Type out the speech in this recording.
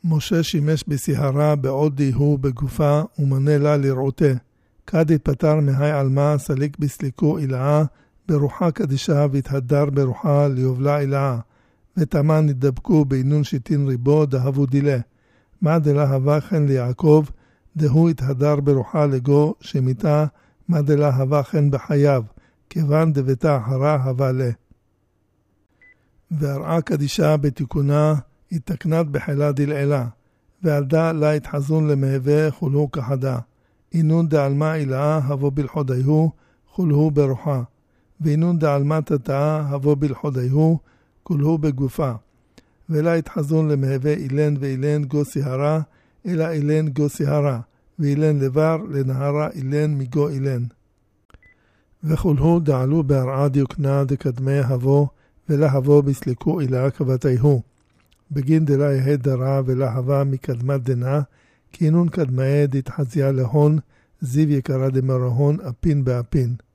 משה שימש בסיהרה בעודי הוא בגופה ומנה לה לרעותה. כד התפטר מהי עלמה סליק בסליקו אילאה ברוחה קדישה והתהדר ברוחה ליובלה אילאה. ותמן נדבקו בעינון שיטין ריבו דהבו דילה. מה דלה חן ליעקב דהוא התהדר ברוחה לגו שמיתה מה דלה חן בחייו כיוון דבתה אחרה הווה לה. והרעה קדישה בתיקונה התקנת בחילה דלעילה, ועלדה לה התחזון למהווה חולהו כחדה. אינון דעלמה אילאה הבוא בלחודיהו חולהו ברוחה, ואינון דעלמה תתאה הבוא בלחודיהו כולהו בגופה. ולה התחזון למהווה אילן ואילן גו סיהרה, אלא אילן גו סיהרה, ואילן לבר לנהרה אילן מגו אילן. וכולהו דעלו בהרעה דיוקנה דקדמי הבוא, ולהבוא בסליקו אילאה כבתיהו. בגין דלה יהד דרה ולהבה מקדמת דנה, כינון קדמאי דתחזיה להון, זיו יקרה דמרהון אפין באפין.